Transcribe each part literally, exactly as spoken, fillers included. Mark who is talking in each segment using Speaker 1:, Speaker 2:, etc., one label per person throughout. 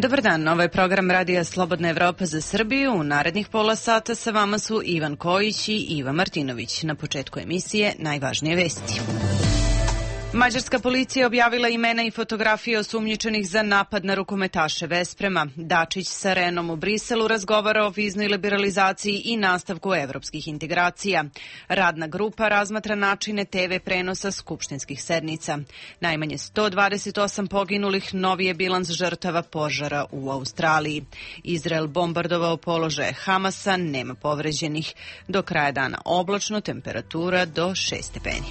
Speaker 1: Dobar dan, ovo je program Radija Slobodna Evropa za Srbiju. U narednih pola sata sa vama su Ivan Kojić i Iva Martinović. Na početku emisije najvažnije vesti. Mađarska policija objavila imena i fotografije osumnjičenih za napad na rukometaše Vesprema. Dačić sa Renom u Briselu razgovara o viznoj liberalizaciji i nastavku evropskih integracija. Radna grupa razmatra načine te ve prenosa skupštinskih sednica. Najmanje sto dvadeset osam poginulih, novi je bilans žrtava požara u Australiji. Izrael bombardovao položaje Hamasa, nema povređenih. Do kraja dana oblačno, temperatura do šest stepeni.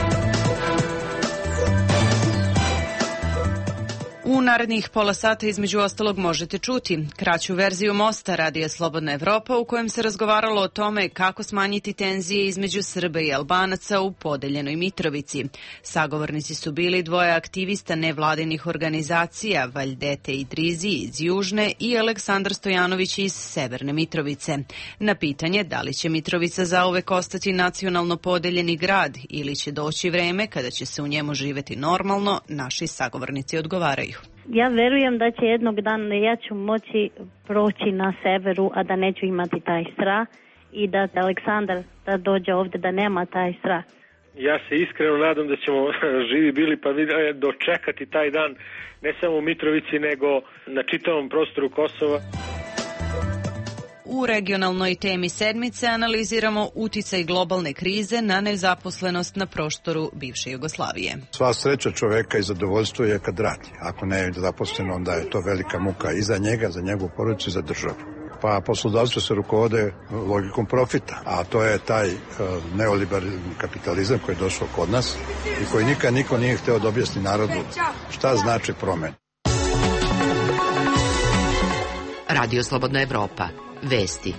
Speaker 1: U narednih pola sata između ostalog možete čuti kraću verziju Mosta Radija Slobodna Evropa u kojem se razgovaralo o tome kako smanjiti tenzije između Srba i Albanaca u podeljenoj Mitrovici. Sagovornici su bili dvoje aktivista nevladinih organizacija, Valjdete Idrizi iz Južne i Aleksandar Stojanović iz Severne Mitrovice. Na pitanje da li će Mitrovica zauvek ostati nacionalno podeljeni grad ili će doći vreme kada će se u njemu živeti normalno, naši sagovornici odgovaraju.
Speaker 2: Ja verujem da će jednog dana ja ću moći proći na severu, a da neću imati taj strah i da Aleksandar da dođe ovde da nema taj strah.
Speaker 3: Ja se iskreno nadam da ćemo živi bili pa dočekati taj dan ne samo u Mitrovici nego na čitavom prostoru Kosova.
Speaker 1: U regionalnoj temi sedmice analiziramo uticaj globalne krize na nezaposlenost na prostoru bivše Jugoslavije.
Speaker 4: Sva sreća čoveka i zadovoljstvo je kad radi. Ako ne je zaposlen, onda je to velika muka i za njega, za njegovu porodicu i za državu. Pa poslodavstvo se rukovode logikom profita, a to je taj uh, neoliberalni kapitalizam koji je došao kod nas i koji nikad niko nije hteo da objasni narodu šta znači promena.
Speaker 5: Radio Slobodna Evropa. Vesti.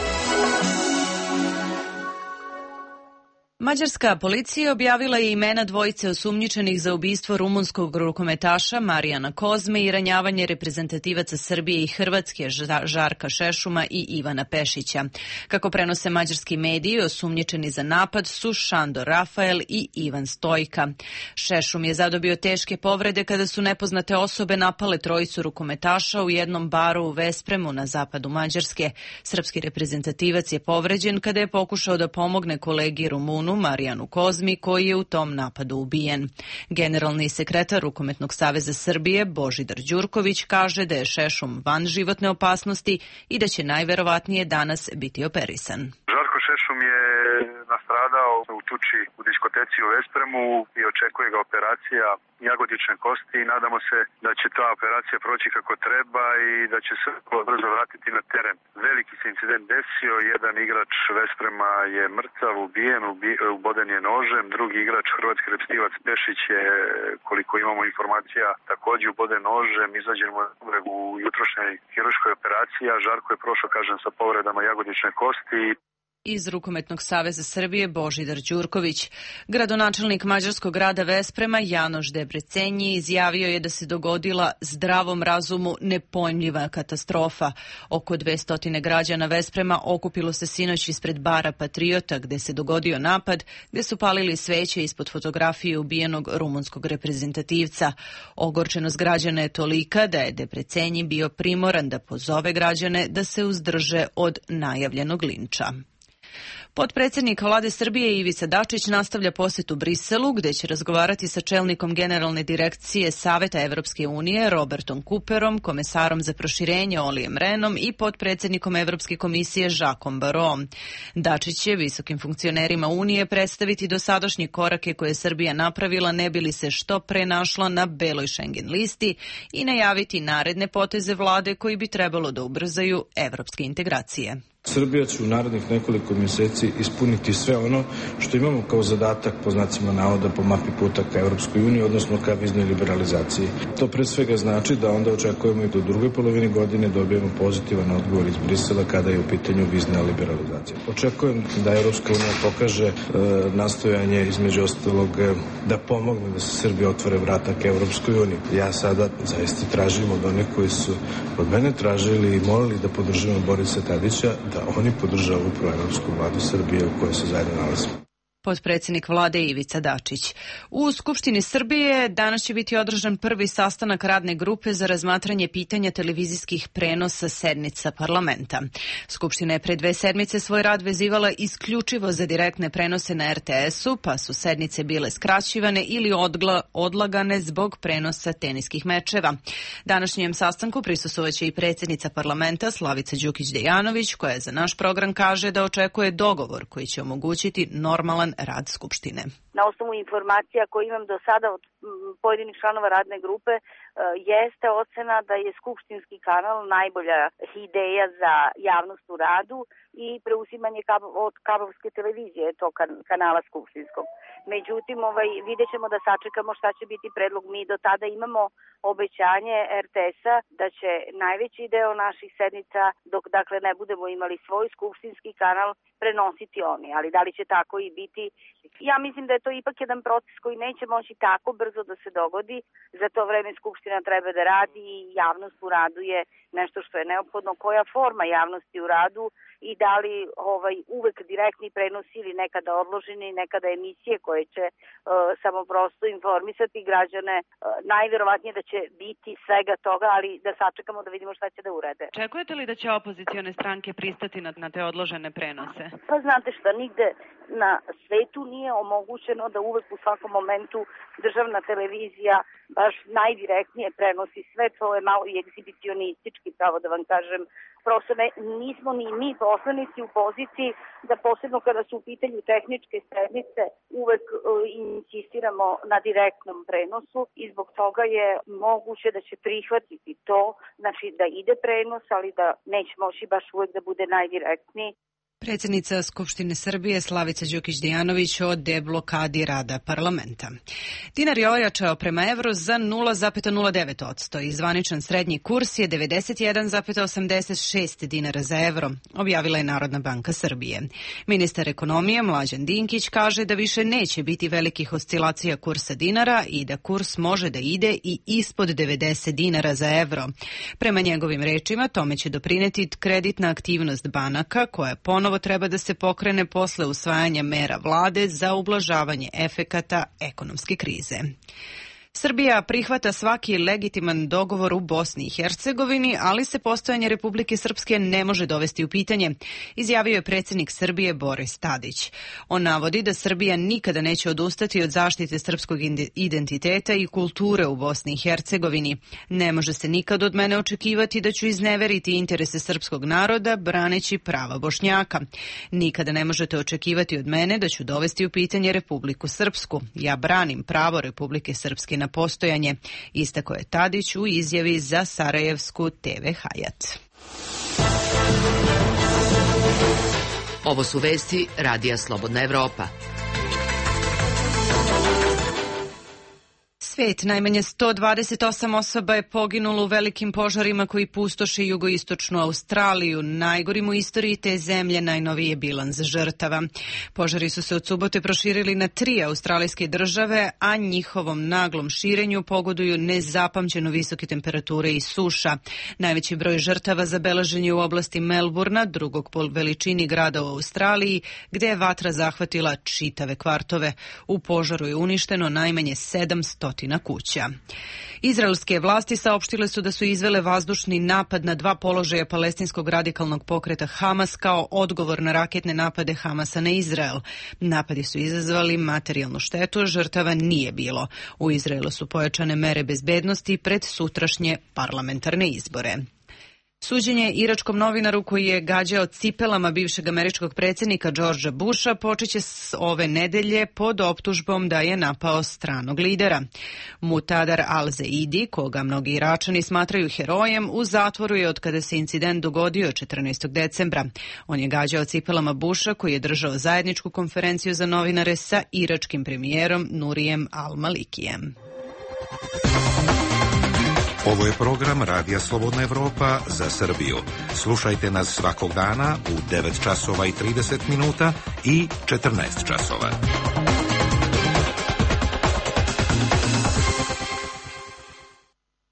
Speaker 1: Mađarska policija objavila je imena dvojice osumnjičenih za ubistvo rumunskog rukometaša Marijana Kozme i ranjavanje reprezentativaca Srbije i Hrvatske Žarka Šešuma i Ivana Pešića. Kako prenose mađarski mediji, osumnjičeni za napad su Šandor Rafael i Ivan Stojka. Šešum je zadobio teške povrede kada su nepoznate osobe napale trojicu rukometaša u jednom baru u Vespremu na zapadu Mađarske. Srpski reprezentativac je povređen kada je pokušao da pomogne kolegi Rumunu Marijanu Kozmi, koji je u tom napadu ubijen. Generalni sekretar Rukometnog saveza Srbije Božidar Đurković kaže da je Šešum van životne opasnosti i da će najverovatnije danas biti operisan.
Speaker 6: Žarko Šešum je nastradao u tuči u diskoteci u Vespremu i očekuje ga operacija jagodične kosti i nadamo se da će ta operacija proći kako treba i da će se brzo vratiti na teren. Veliki se incident desio, jedan igrač Vesprema je mrtav, ubijen, uboden je nožem, drugi igrač hrvatski reprezentativac Pešić je, koliko imamo informacija, također uboden nožem, izvađen u jutrošnjoj hirurškoj operaciji, a Žarko je prošao, kažem, sa povredama jagodične kosti.
Speaker 1: Iz Rukometnog saveza Srbije Božidar Đurković. Gradonačelnik mađarskog grada Vesprema Janoš Debrecenji izjavio je da se dogodila zdravom razumu nepojmljiva katastrofa. Oko dvesta građana Vesprema okupilo se sinoć ispred bara Patriota gde se dogodio napad, gde su palili sveće ispod fotografije ubijenog rumunskog reprezentativca. Ogorčenost građana je tolika da je Debrecenji bio primoran da pozove građane da se uzdrže od najavljenog linča. Potpredsjednik Vlade Srbije Ivica Dačić nastavlja posjet u Briselu, gde će razgovarati sa čelnikom Generalne direkcije Saveta Evropske unije Robertom Cooperom, komesarom za proširenje Olijem Renom i potpredsjednikom Evropske komisije Jacquesom Barrosom. Dačić će visokim funkcionerima Unije predstaviti dosadašnje korake koje je Srbija napravila ne bi li se što pre našla na beloj Schengen listi i najaviti naredne poteze vlade koji bi trebalo da ubrzaju evropske integracije.
Speaker 7: Srbija će u narednih nekoliko mjeseci ispuniti sve ono što imamo kao zadatak, po znacima navoda, po mapi puta ka Evropskoj uniji, odnosno ka viznoj liberalizaciji. To pre svega znači da onda očekujemo i do druge polovine godine dobijemo pozitivan odgovor iz Brisela kada je u pitanju vizna liberalizacija. Očekujem da Evropska unija pokaže e, nastojanje između ostalog da pomogne da se Srbija otvore vrata ka Evropskoj uniji. Ja sada zaista tražim od onih koji su od mene tražili i molili da podržimo Borisa Tadića, da oni podržavaju upravo Evropsku vladu Srbije u kojoj se zajedno nalazimo.
Speaker 1: potpredsjednik vlade Ivica Dačić. U Skupštini Srbije danas će biti održan prvi sastanak radne grupe za razmatranje pitanja televizijskih prenosa sednica parlamenta. Skupština je pre dve sedmice svoj rad vezivala isključivo za direktne prenose na er te esu, pa su sednice bile skraćivane ili odgla, odlagane zbog prenosa teniskih mečeva. Današnjem sastanku prisustvovaće i predsjednica parlamenta Slavica Đukić Dejanović, koja za naš program kaže da očekuje dogovor koji će omogućiti normalan rad Skupštine.
Speaker 8: Na osnovu informacija koje imam do sada od pojedinih članova radne grupe, jeste ocena da je skupštinski kanal najbolja ideja za javnost u radu i preuzimanje od kablovske televizije tog kanala skupštinskog. Međutim, ovaj, vidjet ćemo da sačekamo šta će biti predlog. Mi do tada imamo obećanje er te esa da će najveći deo naših sednica, dok dakle ne budemo imali svoj skupštinski kanal, prenositi oni. Ali da li će tako i biti? Ja mislim da je to ipak jedan proces koji neće moći tako brzo da se dogodi. Za to vreme Skupština treba da radi i javnost u radu je nešto što je neophodno. Koja forma javnosti u radu i da li ovaj, uvek direktni prenos ili nekada odloženi, nekada emisije koje će uh, samo prosto informisati građane. Uh, najverovatnije da će biti svega toga, ali da sačekamo da vidimo šta će da urade.
Speaker 1: Očekujete li da će opozicione stranke pristati na, na te odložene prenose?
Speaker 8: Pa znate šta, nigde na svetu nije omogućeno da uvek u svakom momentu državna televizija baš najdirektnije prenosi sve. To je malo i egzibicionistički, pravo da vam kažem. Prosto ne, nismo ni mi poslanici u poziciji da posebno kada su u pitanju tehničke sednice uvek uh, insistiramo na direktnom prenosu i zbog toga je moguće da će prihvatiti to, znači da ide prenos, ali da neće moći baš uvek da bude najdirektniji.
Speaker 1: Predsjednica Skupštine Srbije Slavica Đukić Dejanović o deblokadi rada parlamenta. Dinar je ojačao prema evru za nula zarez nula devet posto i zvaničan srednji kurs je devedeset jedan zarez osamdeset šest dinara za evro, objavila je Narodna banka Srbije. Ministar ekonomije Mlađan Dinkić kaže da više neće biti velikih oscilacija kursa dinara i da kurs može da ide i ispod devedeset dinara za evro. Prema njegovim rečima tome će doprineti kreditna aktivnost banaka koja ponovo treba da se pokrene posle usvajanja mera vlade za ublažavanje efekata ekonomske krize. Srbija prihvata svaki legitiman dogovor u Bosni i Hercegovini, ali se postojanje Republike Srpske ne može dovesti u pitanje, izjavio je predsjednik Srbije Boris Tadić. On navodi da Srbija nikada neće odustati od zaštite srpskog identiteta i kulture u Bosni i Hercegovini. Ne može se nikad od mene očekivati da ću izneveriti interese srpskog naroda braneći prava Bošnjaka. Nikada ne možete očekivati od mene da ću dovesti u pitanje Republiku Srpsku. Ja branim pravo Republike Srpske na postojanje, istako je Tadić u izjavi za sarajevsku te ve Hayat.
Speaker 5: Ovo su vesti Radija Slobodna Evropa.
Speaker 1: Svet, najmanje sto dvadeset osam osoba je poginulo u velikim požarima koji pustoše jugoistočnu Australiju. Najgorim u istoriji te zemlje, najnoviji je bilans žrtava. Požari su se od subote proširili na tri australijske države, a njihovom naglom širenju pogoduju nezapamćeno visoke temperature i suša. Najveći broj žrtava zabeležen je u oblasti Melburna, drugog po veličini grada u Australiji, gde je vatra zahvatila čitave kvartove. U požaru je uništeno najmanje sedamsto kuća. Izraelske vlasti saopštile su da su izvele vazdušni napad na dva položaja palestinskog radikalnog pokreta Hamas kao odgovor na raketne napade Hamasa na Izrael. Napadi su izazvali materijalnu štetu, žrtava nije bilo. U Izraelu su pojačane mere bezbednosti pred sutrašnje parlamentarne izbore. Suđenje iračkom novinaru koji je gađao cipelama bivšeg američkog predsjednika Georgea Busha počeće s ove nedelje pod optužbom da je napao stranog lidera. Muqtada al-Zaidi, koga mnogi Iračani smatraju herojem, u zatvoru je od kada se incident dogodio četrnaestog decembra. On je gađao cipelama Busha koji je držao zajedničku konferenciju za novinare sa iračkim premijerom Nurijem al-Malikijem.
Speaker 9: Ovo je program Radija Slobodna Evropa za Srbiju. Slušajte nas svakog dana u devet časova i trideset minuta i četrnaest časova.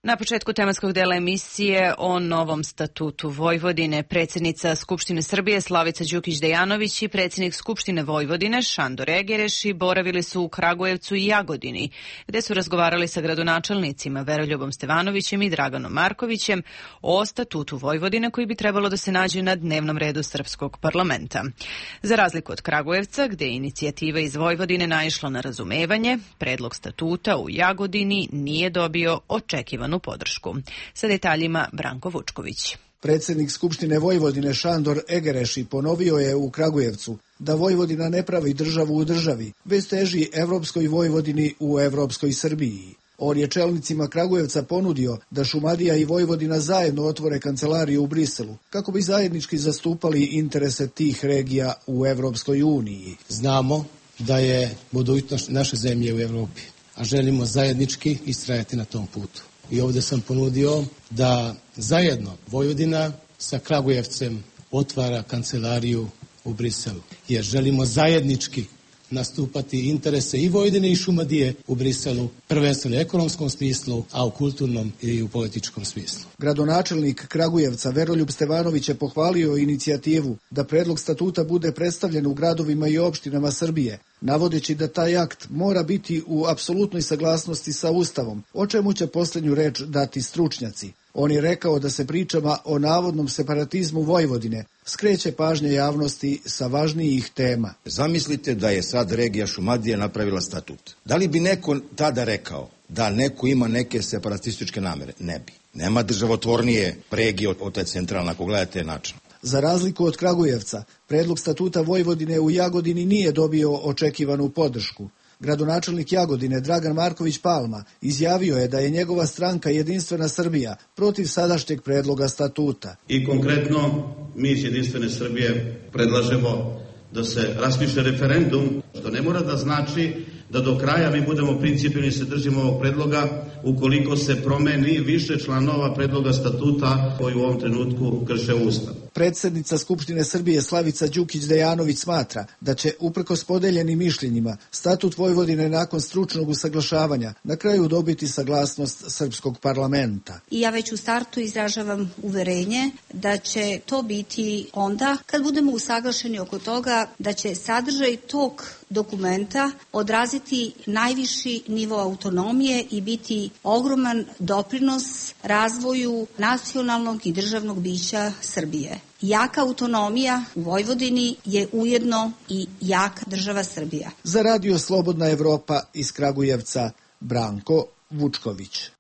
Speaker 1: Na početku tematskog dela emisije o novom statutu Vojvodine predsjednica Skupštine Srbije Slavica Đukić-Dejanović i predsjednik Skupštine Vojvodine Šandor Egereš boravili su u Kragujevcu i Jagodini, gde su razgovarali sa gradonačelnicima Veroljubom Stevanovićem i Draganom Markovićem o statutu Vojvodine koji bi trebalo da se nađe na dnevnom redu srpskog parlamenta. Za razliku od Kragujevca, gde je inicijativa iz Vojvodine naišla na razumevanje, predlog statuta u Jagodini nije dobio očekivanu podršku. Sa detaljima Branko Vučković.
Speaker 10: Predsjednik Skupštine Vojvodine Šandor Egereši ponovio je u Kragujevcu da Vojvodina ne pravi državu u državi, već teži evropskoj Vojvodini u evropskoj Srbiji. On je čelnicima Kragujevca ponudio da Šumadija i Vojvodina zajedno otvore kancelariju u Briselu, kako bi zajednički zastupali interese tih regija u Evropskoj uniji.
Speaker 11: Znamo da je budućnost naše zemlje u Evropi, a želimo zajednički istrajati na tom putu. I ovdje sam ponudio da zajedno Vojvodina sa Kragujevcem otvara kancelariju u Briselu, jer želimo zajednički nastupati interese i Vojvodine i Šumadije u Briselu, prvenstveno u ekonomskom smislu, a u kulturnom i u političkom smislu.
Speaker 10: Gradonačelnik Kragujevca Veroljub Stevanović je pohvalio inicijativu da predlog statuta bude predstavljen u gradovima i opštinama Srbije, navodeći da taj akt mora biti u apsolutnoj saglasnosti sa Ustavom, o čemu će posljednju reč dati stručnjaci. On je rekao da se pričama o navodnom separatizmu Vojvodine skreće pažnja javnosti sa važnijih tema.
Speaker 12: Zamislite da je sad regija Šumadije napravila statut. Da li bi neko tada rekao da neko ima neke separatističke namere? Ne bi. Nema državotvornije regije od te centralne, ako gledate način.
Speaker 10: Za razliku od Kragujevca, predlog statuta Vojvodine u Jagodini nije dobio očekivanu podršku. Gradonačelnik Jagodine Dragan Marković Palma izjavio je da je njegova stranka Jedinstvena Srbija protiv sadašnjeg predloga statuta.
Speaker 13: I konkretno mi iz Jedinstvene Srbije predlažemo da se raspiše referendum, što ne mora da znači da do kraja mi budemo principijelni i se držimo ovog predloga ukoliko se promeni više članova predloga statuta koji u ovom trenutku krše Ustav.
Speaker 10: Predsjednica Skupštine Srbije Slavica Đukić-Dejanović smatra da će, uprkos podeljenim mišljenjima, statut Vojvodine nakon stručnog usaglašavanja na kraju dobiti saglasnost srpskog parlamenta.
Speaker 14: I ja već u startu izražavam uverenje da će to biti onda kad budemo usaglašeni oko toga da će sadržaj tog dokumenta odraziti najviši nivo autonomije i biti ogroman doprinos razvoju nacionalnog i državnog bića Srbije. Jaka autonomija u Vojvodini je ujedno i jaka država Srbija.
Speaker 10: Za Radio Slobodna Evropa iz Kragujevca, Branko Vučković.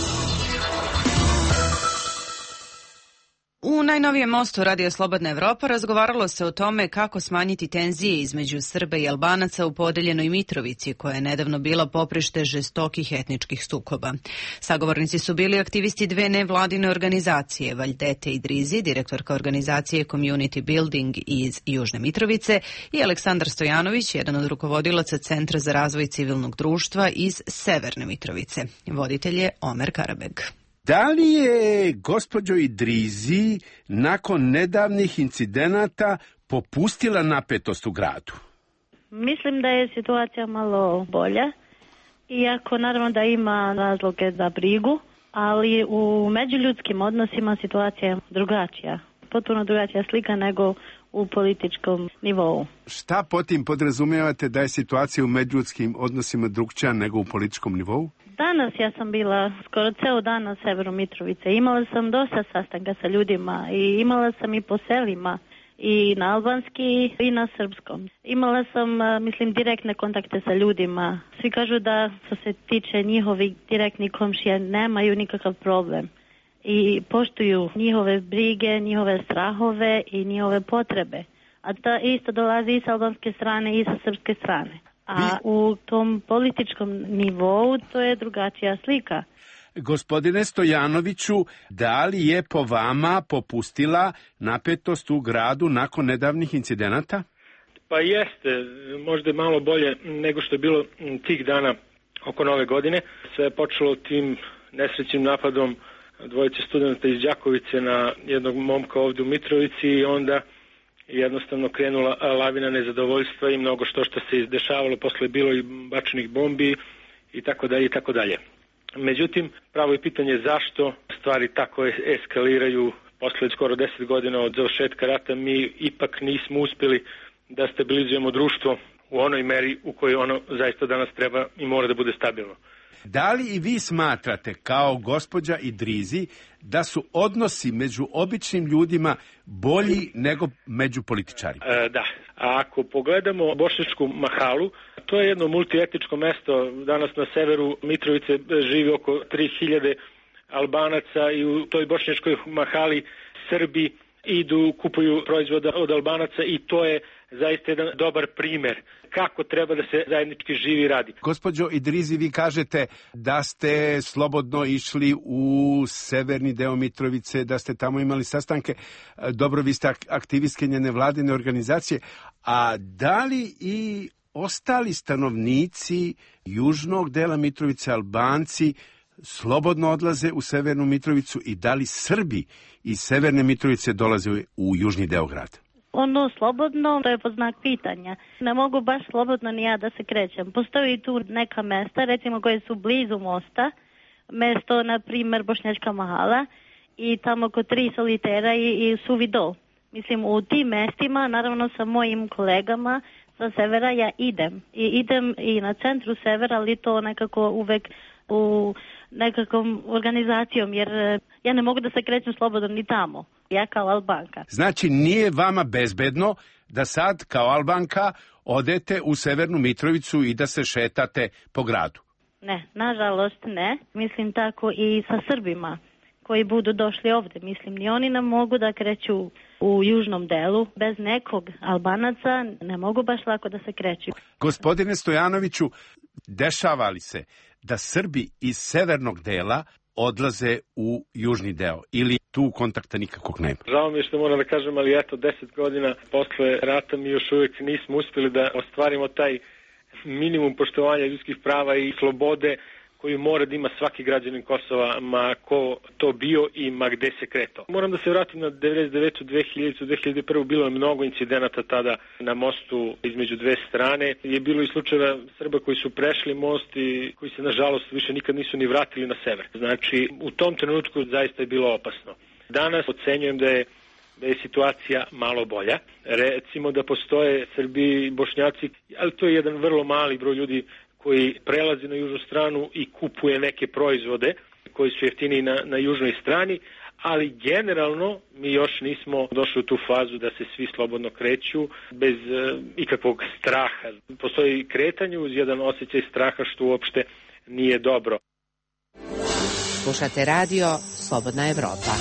Speaker 1: U najnovijem mostu Radio Slobodna Evropa razgovaralo se o tome kako smanjiti tenzije između Srba i Albanaca u podeljenoj Mitrovici, koja je nedavno bila poprište žestokih etničkih sukoba. Sagovornici su bili aktivisti dve nevladine organizacije, Vajdete Idrizi, direktorka organizacije Community Building iz Južne Mitrovice, i Aleksandar Stojanović, jedan od rukovodilaca Centra za razvoj civilnog društva iz Severne Mitrovice. Voditelj je Omer Karabeg.
Speaker 15: Da li je gospođo Idrizi nakon nedavnih incidenata popustila napetost u gradu?
Speaker 2: Mislim da je situacija malo bolja, iako naravno da ima razloge za brigu, ali u međuljudskim odnosima situacija je drugačija. Potpuno drugačija slika nego u političkom nivou.
Speaker 15: Šta po tim podrazumijevate da je situacija u međuljudskim odnosima drugčija nego u političkom nivou?
Speaker 2: Danas ja sam bila skoro ceo dan na severu Mitrovice. Imala sam dosta sastanka sa ljudima i imala sam i po selima i na albanski i na srpskom. Imala sam, mislim, direktne kontakte sa ljudima. Svi kažu da što se tiče njihovih direktnih komšija nemaju nikakav problem i poštuju njihove brige, njihove strahove i njihove potrebe. A to isto dolazi i sa albanske strane i sa srpske strane. A u tom političkom nivou to je drugačija slika.
Speaker 15: Gospodine Stojanoviću, da li je po vama popustila napetost u gradu nakon nedavnih incidenata?
Speaker 3: Pa jeste, možda malo bolje nego što je bilo tih dana oko Nove godine. Sve je počelo tim nesrećnim napadom dvojice studenta iz Đakovice na jednog momka ovdje u Mitrovici i onda jednostavno krenula lavina nezadovoljstva i mnogo što što se izdešavalo, posle bilo i bačenih bombi i tako dalje i tako dalje. Međutim, pravo je pitanje zašto stvari tako eskaliraju. Posle skoro deset godina od završetka rata mi ipak nismo uspjeli da stabilizujemo društvo u onoj meri u kojoj ono zaista danas treba i mora da bude stabilno.
Speaker 15: Da li i vi smatrate, kao gospođa Idrizi, da su odnosi među običnim ljudima bolji nego među političarima?
Speaker 3: E, da. A ako pogledamo Bošnjačku mahalu, to je jedno multietničko mesto. Danas na severu Mitrovice živi oko tri hiljade Albanaca i u toj Bošnjačkoj mahali Srbi idu, kupuju proizvoda od Albanaca i to je zaista jedan dobar primer kako treba da se zajednički živi i radi.
Speaker 15: Gospođo Idrizi, vi kažete da ste slobodno išli u severni deo Mitrovice, da ste tamo imali sastanke. Dobro, vi ste aktivistkinja nevladine organizacije, a da li i ostali stanovnici južnog dela Mitrovice, Albanci, slobodno odlaze u severnu Mitrovicu i da li Srbi iz severne Mitrovice dolaze u južni deo grada?
Speaker 2: Ono slobodno, to je pod znak pitanja. Ne mogu baš slobodno ni ja da se krećem. Postoji tu neka mesta, recimo koje su blizu mosta, mesto, na primjer, Bošnjačka mahala i tamo kod tri solitera i, i Suvi dol. Mislim, u tim mestima, naravno sa mojim kolegama sa severa ja idem. I idem i na centru severa, ali to nekako uvek u nekakvom organizacijom, jer ja ne mogu da se krećem slobodno ni tamo, ja kao Albanka.
Speaker 15: Znači, nije vama bezbedno da sad kao Albanka odete u severnu Mitrovicu i da se šetate po gradu?
Speaker 2: Ne, nažalost ne. Mislim tako i sa Srbima koji budu došli ovde. Mislim, ni oni ne mogu da kreću u južnom delu. Bez nekog Albanaca ne mogu baš lako da se kreću.
Speaker 15: Gospodine Stojanoviću, dešava li se da Srbi iz severnog dela odlaze u južni deo ili tu kontakta nikakvog nema?
Speaker 3: Žao mi je što moram da kažem, ali eto, deset godina posle rata mi još uvijek nismo uspjeli da ostvarimo taj minimum poštovanja ljudskih prava i slobode koju mora da ima svaki građanin Kosova, ma ko to bio i ma gde se kretao. Moram da se vratim na devedeset devetu, dve hiljade, dve hiljade prve. Bilo je mnogo incidenata tada na mostu između dve strane. Je bilo i slučajeva Srba koji su prešli most i koji se nažalost više nikad nisu ni vratili na sever. Znači, u tom trenutku zaista je bilo opasno. Danas ocenjujem da je da je situacija malo bolja. Recimo da postoje Srbi i Bošnjaci, ali to je jedan vrlo mali broj ljudi koji prelazi na južnu stranu i kupuje neke proizvode koji su jeftiniji na, na južnoj strani, ali generalno mi još nismo došli u tu fazu da se svi slobodno kreću bez e, ikakvog straha. Postoji kretanje uz jedan osjećaj straha što uopšte nije dobro.
Speaker 5: Slušate radio Slobodna Evropa.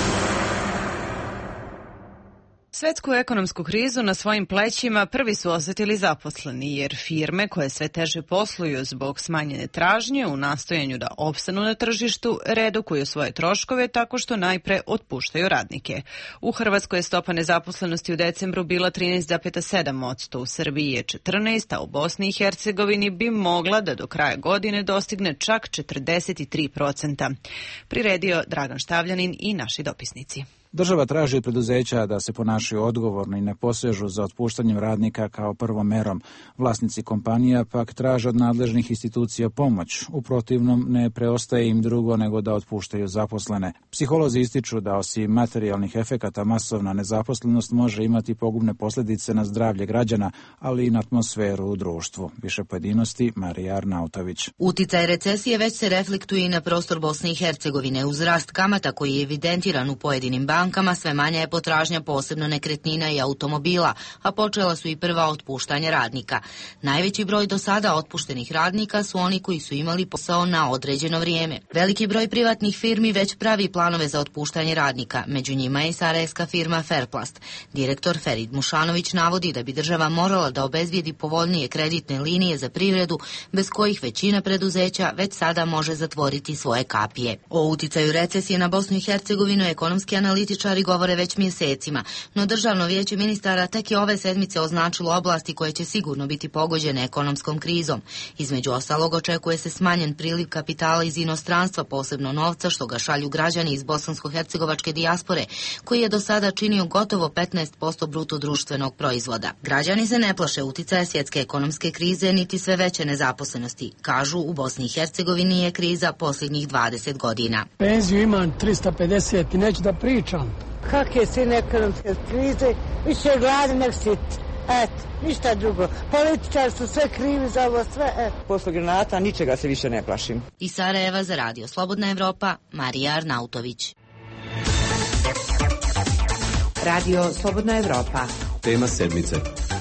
Speaker 1: Svetsku ekonomsku krizu na svojim plećima prvi su osjetili zaposleni, jer firme koje sve teže posluju zbog smanjene tražnje u nastojanju da opstanu na tržištu redukuju svoje troškove tako što najpre otpuštaju radnike. U Hrvatskoj je stopa nezaposlenosti u decembru bila trinaest zarez sedam posto, u Srbiji je četrnaest posto, a u Bosni i Hercegovini bi mogla da do kraja godine dostigne čak četrdeset tri posto. Priredio Dragan Štavljanin i naši dopisnici.
Speaker 16: Država traži od preduzeća da se ponašaju odgovorno i ne posežu za otpuštanjem radnika kao prvom merom. Vlasnici kompanija pak traže od nadležnih institucija pomoć. U protivnom ne preostaje im drugo nego da otpuštaju zaposlene. Psiholozi ističu da osim materijalnih efekata masovna nezaposlenost može imati pogubne posljedice na zdravlje građana, ali i na atmosferu u društvu. Više pojedinosti Marija Arnautović.
Speaker 17: Uticaj recesije već se reflektuje i na prostor Bosne i Hercegovine. Uz rast kamata koji je evidentiran u pojedinim bankama, bankama sve manja je potražnja posebno nekretnina i automobila, a počela su i prva otpuštanja radnika. Najveći broj do sada otpuštenih radnika su oni koji su imali posao na određeno vrijeme. Veliki broj privatnih firmi već pravi planove za otpuštanje radnika, među njima je i sarajevska firma Fairplast. Direktor Ferid Mušanović navodi da bi država morala da obezbijedi povoljnije kreditne linije za privredu, bez kojih većina preduzeća već sada može zatvoriti svoje kapije. O uticaju recesije na Bosnu i Hercegovinu ekonomski analitičar političari govore već mjesecima, no Državno vijeće ministara tek je ove sedmice označilo oblasti koje će sigurno biti pogođene ekonomskom krizom. Između ostalog očekuje se smanjen priliv kapitala iz inostranstva, posebno novca što ga šalju građani iz bosansko-hercegovačke dijaspore, koji je do sada činio gotovo petnaest posto bruto društvenog proizvoda. Građani se ne plaše uticaja svjetske ekonomske krize niti sve veće nezaposlenosti. Kažu, u Bosni i Hercegovini je kriza posljednjih dvadeset godina.
Speaker 18: Penziju imam trista pedeset i neću da pričam.
Speaker 19: Kakve su ekonomske krize, više gladi nek sit. Eto, ništa drugo. Političari su sve krivi za ovo sve. Eto.
Speaker 20: Posle granata ničega se više ne plašim.
Speaker 17: Iz Sarajeva za Radio Slobodna Evropa, Marija Arnautović.
Speaker 5: Radio Slobodna Evropa.
Speaker 21: Tema sedmice.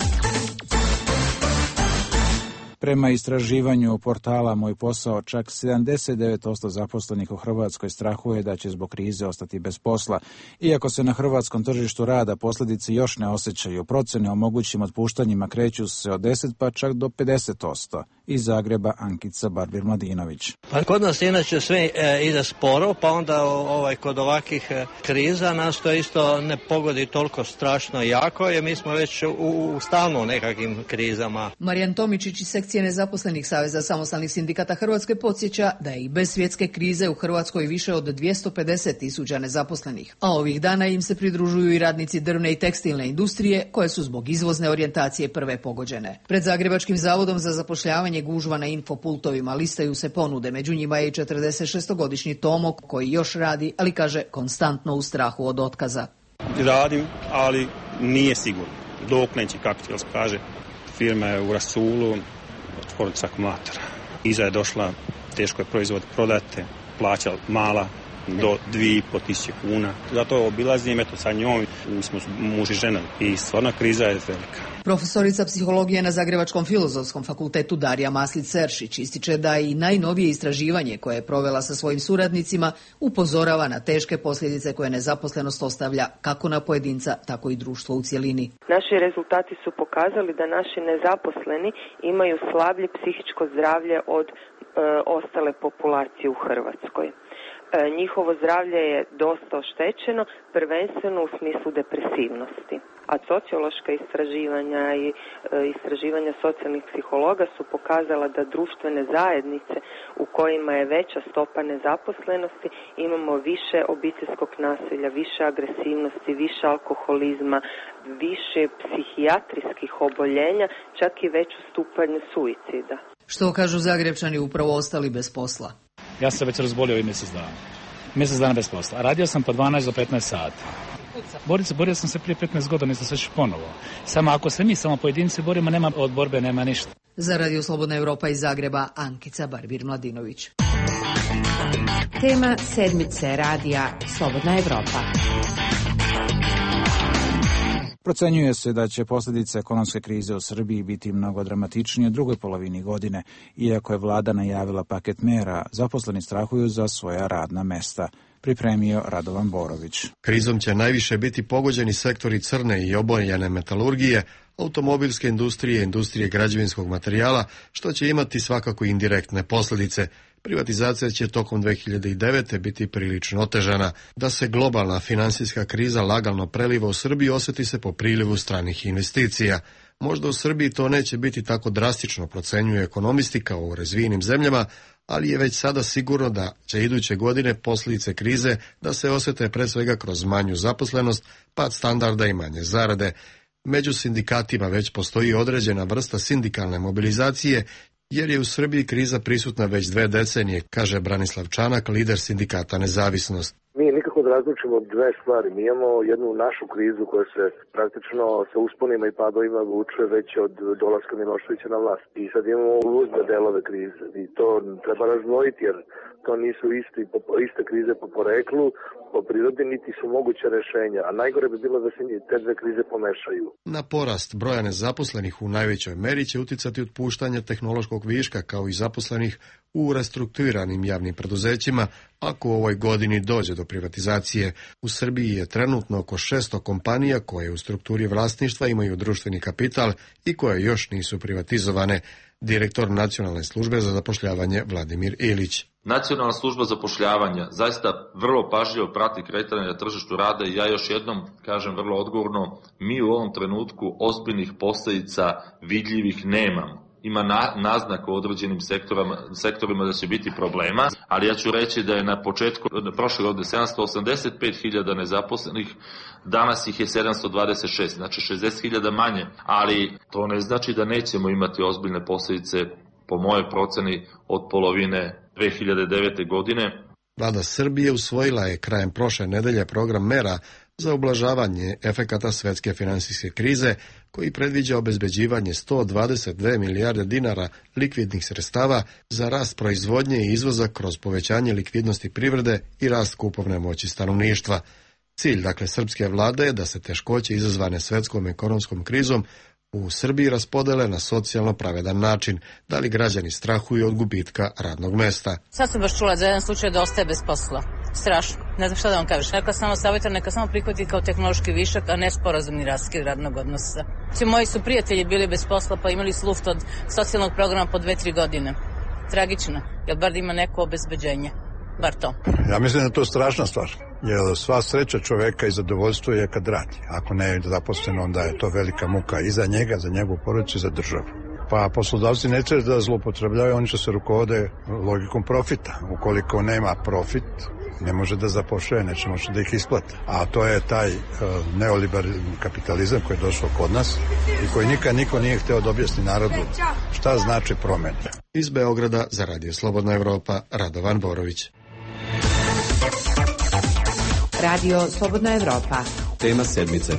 Speaker 16: Prema istraživanju portala Moj posao, čak sedamdeset devet posto zaposlenih u Hrvatskoj strahuje da će zbog krize ostati bez posla. Iako se na hrvatskom tržištu rada posljedice još ne osjećaju, procjene o mogućim otpuštanjima kreću se od deset pa čak do pedeset posto. Iz Zagreba Ankica Barbir-Mladinović.
Speaker 22: Pa kod nas inače sve e, ide sporo, pa onda ovaj, kod ovakvih e, kriza nas to isto ne pogodi toliko strašno jako, jer mi smo već u, u stalno nekakvim krizama.
Speaker 23: Marijan Tomičić iz sekcije nezaposlenih Saveza samostalnih sindikata Hrvatske podsjeća da je i bez svjetske krize u Hrvatskoj više od dvjesto pedeset tisuća nezaposlenih, a ovih dana im se pridružuju i radnici drvne i tekstilne industrije koje su zbog izvozne orijentacije prve pogođene. Pred Zagrebačkim zavodom za zapošljavanje gužva na infopultovima, listaju se ponude, među njima je i četrdesetšestogodišnji Tomo koji još radi, ali kaže konstantno u strahu od otkaza.
Speaker 24: Radim, ali nije sigurno. Dok neće, kako ti kaže, firma je u rasulu, tvornica akumulatora. Iza je došla, teško je proizvod prodate, plaća mala, do dvije i po tisuće kuna. Zato obilazim, eto sa njom, mi smo muž i žena i stvarna kriza je velika.
Speaker 23: Profesorica psihologije na Zagrebačkom filozofskom fakultetu Darija Maslić-Seršić ističe da i najnovije istraživanje koje je provela sa svojim suradnicima upozorava na teške posljedice koje nezaposlenost ostavlja kako na pojedinca, tako i društvo u cjelini.
Speaker 25: Naši rezultati su pokazali da naši nezaposleni imaju slablje psihičko zdravlje od e, ostale populacije u Hrvatskoj. Njihovo zdravlje je dosta oštećeno, prvenstveno u smislu depresivnosti. A sociološka istraživanja i e, istraživanja socijalnih psihologa su pokazala da društvene zajednice u kojima je veća stopa nezaposlenosti imamo više obiteljskog nasilja, više agresivnosti, više alkoholizma, više psihijatrijskih oboljenja, čak i veću stupanj suicida.
Speaker 23: Što kažu Zagrebčani upravo ostali bez posla?
Speaker 26: Ja sam se već razbolio i mjesec dana. Mjesec dana bez posla. A radio sam po dvanaest do petnaest sati. Borio, borio sam se prije petnaest godina, nisam se još ponovo. Samo ako se mi samo pojedinci borimo, nema od borbe, nema ništa.
Speaker 23: Za Radio Slobodna Evropa iz Zagreba, Ankica Barbir-Mladinović.
Speaker 5: Tema sedmice radija Slobodna Evropa.
Speaker 16: Procenjuje se da će posljedice ekonomske krize u Srbiji biti mnogo dramatičnije u drugoj polovini godine. Iako je vlada najavila paket mera, zaposleni strahuju za svoja radna mesta. Pripremio Radovan Borović.
Speaker 27: Krizom će najviše biti pogođeni sektori crne i obojene metalurgije, automobilske industrije, industrije građevinskog materijala, što će imati svakako indirektne posljedice. Privatizacija će tokom dve hiljade devete. biti prilično otežana. Da se globalna finansijska kriza lagano preliva u Srbiju osjeti se po prilivu stranih investicija. Možda u Srbiji to neće biti tako drastično, procenjuju ekonomisti kao u razvijenim zemljama, ali je već sada sigurno da će iduće godine posljedice krize da se osjete pre svega kroz manju zaposlenost, pad standarda i manje zarade. Među sindikatima već postoji određena vrsta sindikalne mobilizacije, jer je u Srbiji kriza prisutna već dve decenije, kaže Branislav Čanak, lider sindikata Nezavisnost.
Speaker 28: Mi nikako da razlučimo dve stvari. Mi imamo jednu našu krizu koja se praktično sa usponima i padovima vuče već od dolaska Miloševića na vlast. I sad imamo luzne delove krize. I to treba razdvojiti jer to nisu isti, iste krize po poreklu, po prirodi, niti su moguće rešenja. A najgore bi bilo da se te dve krize pomešaju.
Speaker 27: Na porast broja nezaposlenih u najvećoj meri će uticati otpuštanje tehnološkog viška kao i zaposlenih u restrukturiranim javnim preduzećima ako u ovoj godini dođe do privatizacije. U Srbiji je trenutno oko šesto kompanija koje u strukturi vlasništva imaju društveni kapital i koje još nisu privatizovane. direktor Nacionalne službe za zapošljavanje Vladimir Ilić.
Speaker 4: Nacionalna služba zapošljavanja zaista vrlo pažljivo prati kretanje na tržištu rada i ja još jednom kažem vrlo odgovorno, mi u ovom trenutku ozbiljnih posljedica vidljivih nemamo. Ima na, naznak u određenim sektorima da će biti problema, ali ja ću reći da je na početku prošle godine sedamsto osamdeset pet hiljada nezaposlenih, danas ih je sedamsto dvadeset šest, znači šezdeset hiljada manje, ali to ne znači da nećemo imati ozbiljne posljedice, po mojoj proceni, od polovine dve hiljade devete. godine.
Speaker 27: Vlada Srbije usvojila je krajem prošle nedelje program mera za ublažavanje efekata svetske finansijske krize, koji predviđa obezbeđivanje sto dvadeset dve milijarde dinara likvidnih sredstava za rast proizvodnje i izvoza kroz povećanje likvidnosti privrede i rast kupovne moći stanovništva. Cilj, dakle, srpske vlade je da se teškoće izazvane svetskom ekonomskom krizom u Srbiji raspodele na socijalno pravedan način, da li građani strahuju od gubitka radnog mesta.
Speaker 6: Sad sam baš čula za jedan slučaj da ostaje bez posla. Strašno. Ne znam šta da vam kažeš. Neka samo savjetar, neka samo prihvati kao tehnološki višak, a ne sporazumni raskid radnog odnosa. Svi moji su prijatelji bili bez posla, pa imali su luft od socijalnog programa po dve, tri godine. Tragično. Jel bar da ima neko obezbeđenje? Bar to.
Speaker 7: Ja mislim da je to strašna stvar. Jer sva sreća čoveka i zadovoljstvo je kad radi. Ako ne je zaposlen, onda je to velika muka i za njega, za njegovu porodicu i za državu. Pa poslodavci neće da zloupotrebljavaju, oni će se rukovode logikom profita. Ukoliko nema profit, ne može da zapošljava, neće moći da ih isplati. A to je taj uh, neoliberalni kapitalizam koji je došao kod nas i koji nikad niko nije hteo da objasni narodu šta znači promene.
Speaker 27: Iz Beograda za Radio Slobodna Evropa, Radovan Borović.
Speaker 5: Radio Slobodna Evropa.
Speaker 7: Tema sedmice.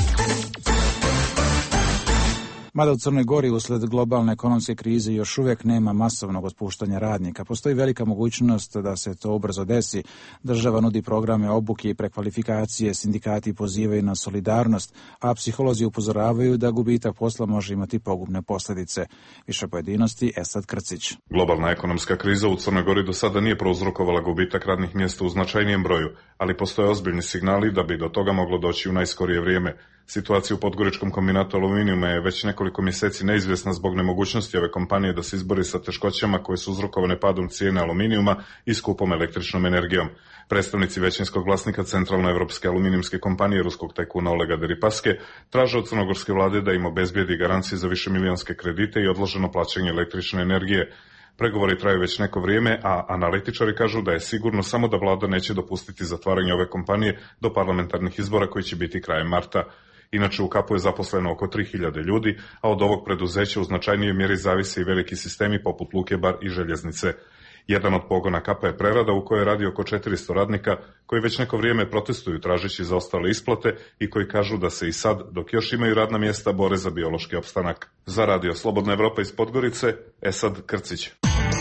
Speaker 16: Mada u Crnoj Gori usled globalne ekonomske krize još uvijek nema masovnog otpuštanja radnika, postoji velika mogućnost da se to ubrzo desi. Država nudi programe obuke i prekvalifikacije, sindikati pozivaju na solidarnost, a psiholozi upozoravaju da gubitak posla može imati pogubne posljedice. Više pojedinosti, Esad Krcić.
Speaker 8: Globalna ekonomska kriza u Crnoj Gori do sada nije prouzrokovala gubitak radnih mjesta u značajnijem broju, ali postoje ozbiljni signali da bi do toga moglo doći u najskorije vrijeme. Situacija u Podgoričkom kombinatu aluminijuma je već nekoliko mjeseci neizvjesna zbog nemogućnosti ove kompanije da se izbori sa teškoćama koje su uzrokovane padom cijene aluminijuma i skupom električnom energijom. Predstavnici većinskog vlasnika Centralnoevropske aluminijumske kompanije ruskog tajkuna Olega Deripaske traže od crnogorske vlade da im obezbijedi garancije za višemilijonske kredite i odloženo plaćanje električne energije. Pregovori traju već neko vrijeme, a analitičari kažu da je sigurno samo da vlada neće dopustiti zatvaranje ove kompanije do parlamentarnih izbora koji će biti krajem marta. Inače, u Kapu je zaposleno oko tri hiljade ljudi, a od ovog preduzeća u značajnijoj mjeri zavise i veliki sistemi poput luke, bar i željeznice. Jedan od pogona Kapa je prerada u kojoj radi oko četiristo radnika koji već neko vrijeme protestuju tražeći zaostale isplate i koji kažu da se i sad, dok još imaju radna mjesta, bore za biološki opstanak. Za Radio Slobodna Evropa iz Podgorice, Esad Krcić.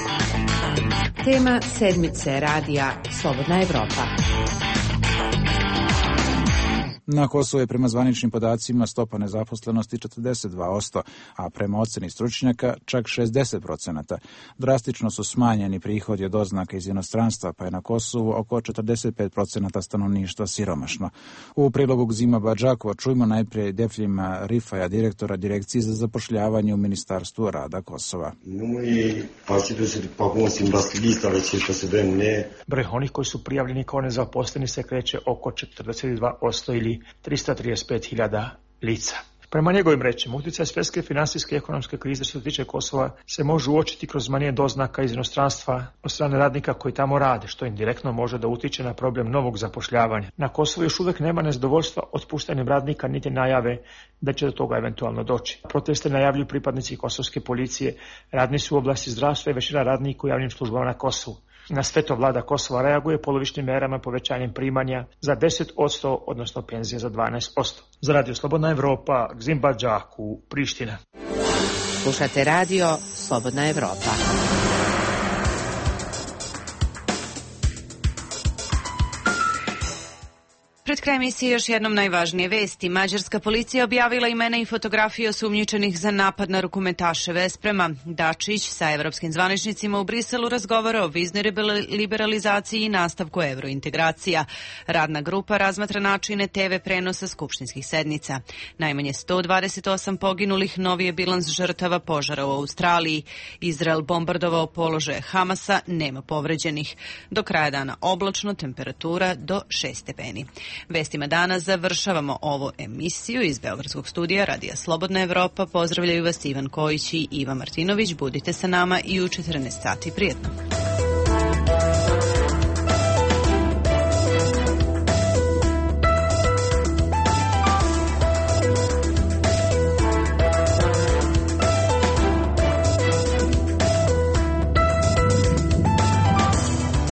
Speaker 5: Tema sedmice radija Slobodna Evropa.
Speaker 16: Na Kosovu je prema zvaničnim podacima stopa nezaposlenosti četrdeset dva posto, a prema oceni stručnjaka čak šezdeset posto. Drastično su smanjeni prihodi od doznaka iz inostranstva, pa je na Kosovu oko četrdeset pet posto stanovništva siromašno. U prilogu Gzima Badžakova čujmo najprije Defljima Rifaja, direktora Direkcije za zapošljavanje u Ministarstvu rada Kosova.
Speaker 9: Broj onih koji su prijavljeni kao nezaposleni se kreće oko četrdeset dva posto ili tristo trideset pet hiljada lica. Prema njegovim rečima, utjecaj svjetske finansijske i ekonomske krize što se tiče Kosova se može uočiti kroz smanjenje doznaka iz inostranstva od strane radnika koji tamo rade, što indirektno može da utiče na problem novog zapošljavanja. Na Kosovu još uvijek nema nezadovoljstva otpuštanjem radnika niti najave da će do toga eventualno doći. Proteste najavljuju pripadnici kosovske policije, radni su u oblasti zdravstva i većina radnika u javnim službama na Kosovu. Na sve to vlada Kosova reaguje polovičnim merama povećanjem primanja za deset posto, odnosno penzije za dvanaest posto. Za Radio Slobodna Evropa, Gzim Badžaku, Priština.
Speaker 5: Slušate Radio Slobodna Evropa.
Speaker 1: Pred kraj emisije još jednom najvažnije vesti. Mađarska policija objavila imena i fotografije osumnjičenih za napad na rukometaše Vesprema. Dačić sa evropskim zvaničnicima u Briselu razgovara o viznoj liberalizaciji i nastavku evrointegracija. Radna grupa razmatra načine te ve prenosa skupštinskih sednica. Najmanje sto dvadeset osam poginulih, novi je bilans žrtava požara u Australiji. Izrael bombardovao položaje Hamasa, nema povređenih. Do kraja dana oblačno, temperatura do šest stepeni. Vestima dana završavamo ovu emisiju iz Beogradskog studija Radija Slobodna Evropa. Pozdravljaju vas Ivan Kojić i Iva Martinović. Budite sa nama i u četrnaest sati. Prijetno.